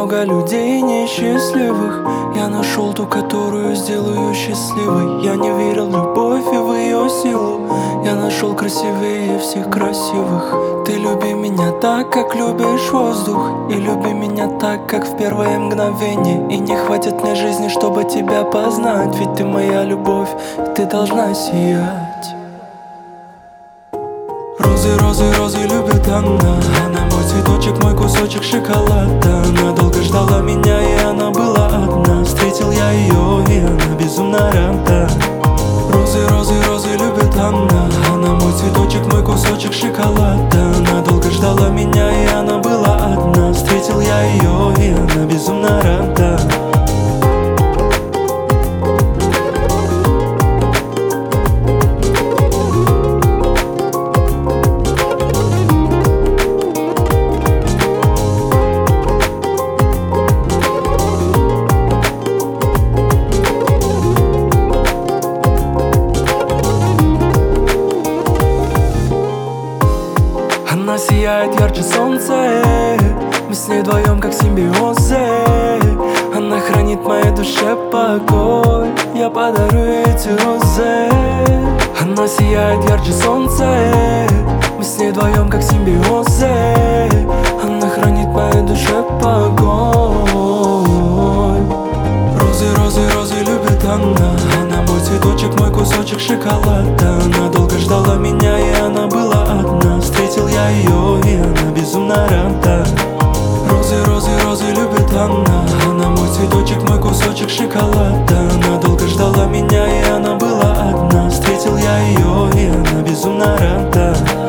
много людей несчастливых. Я нашел ту, которую сделаю счастливой. Я не верил в любовь и в ее силу. Я нашел красивее всех красивых. Ты люби меня так, как любишь воздух, и люби меня так, как в первое мгновение. И не хватит мне жизни, чтобы тебя познать, ведь ты моя любовь, и ты должна сиять. Розы, розы, розы любит она. Она мой цветочек, мой кусочек шоколада. Она долго ждала меня, и она была одна. Встретил я ее, и она безумно рада. Розы, розы, розы любит она. Она мой цветочек, мой кусочек шоколада. Она долго ждала меня, и она была одна. Встретил я ее, и она безумно рада. Она сияет ярче солнца, мы с ней вдвоем как симбиозы. Она хранит в моей душе покой, я подарю эти розы. Она сияет ярче солнца, мы с ней вдвоем как симбиозы. Она хранит в моей душе покой. Розы, розы, розы любит она. Она мой цветочек, мой кусочек шоколада. Она долго ждала меня, и она была одна. Встретил я ее, и она безумно рада. Розы, розы, розы любит она. Она мой цветочек, мой кусочек шоколада. Она долго ждала меня, и она была одна. Встретил я ее, и она безумно рада.